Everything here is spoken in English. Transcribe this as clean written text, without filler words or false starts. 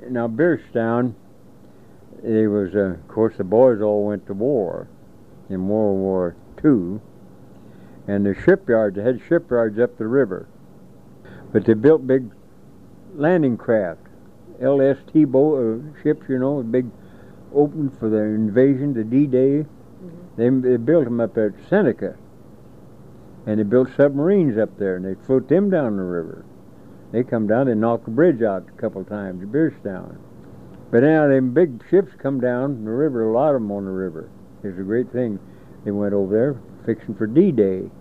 now Beerstown, it was, of course, the boys all went to war in World War II, and the shipyards, they had shipyards up the river, but they built big landing craft, LST ships, you know, big open for the invasion, the D-Day. They built them up at Seneca, and they built submarines up there, and they float them down the river. They come down, they knock the bridge out a couple of times, Beerstown. But now them big ships come down the river, a lot of them on the river. It's a great thing. They went over there fixing for D-Day.